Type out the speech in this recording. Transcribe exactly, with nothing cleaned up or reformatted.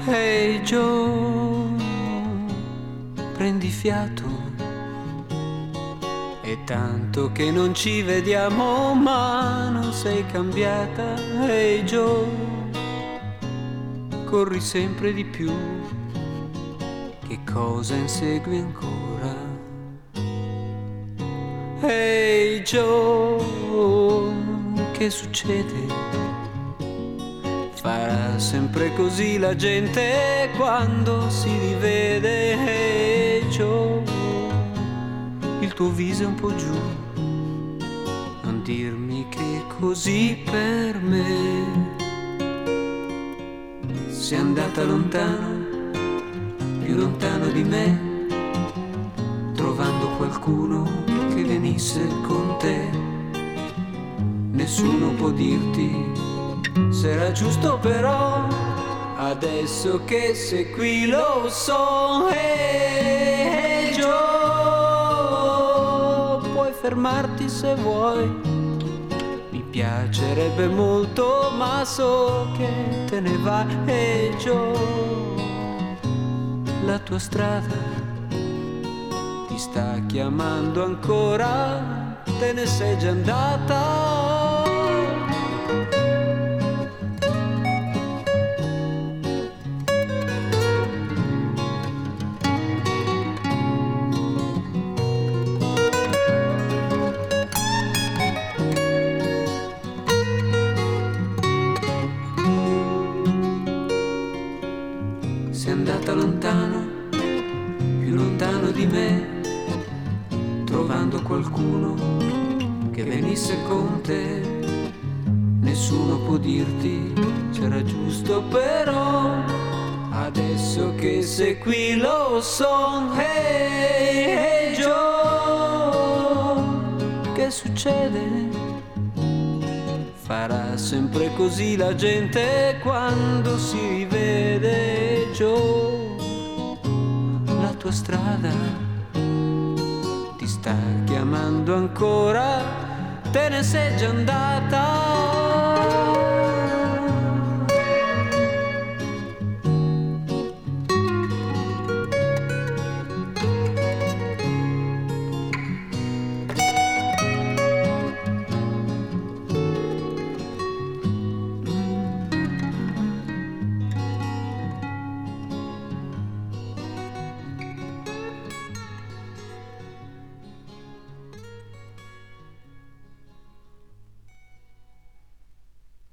Hey Joe, prendi fiato, è tanto che non ci vediamo, ma non sei cambiata. Hey Joe, corri sempre di più, che cosa insegui ancora? Hey Joe, che succede? Farà sempre così la gente quando si rivede. Hey Joe, il tuo viso è un po' giù, non dirmi che è così per me. Sei andata lontano, più lontano di me, trovando qualcuno che venisse con te. Nessuno può dirti se era giusto, però adesso che sei qui lo so. Hey, hey Joe, puoi fermarti se vuoi, mi piacerebbe molto, ma so che te ne vai. Hey Joe, la tua strada ti sta chiamando ancora, te ne sei già andata. Sei andata lontano, più lontano di me, trovando qualcuno che venisse con te. Nessuno può dirti c'era giusto, però adesso che sei qui lo so. Hey, hey Joe, che succede? Farà sempre così la gente quando si rivede. Joe, la tua strada ti sta chiamando ancora, te ne sei già andata.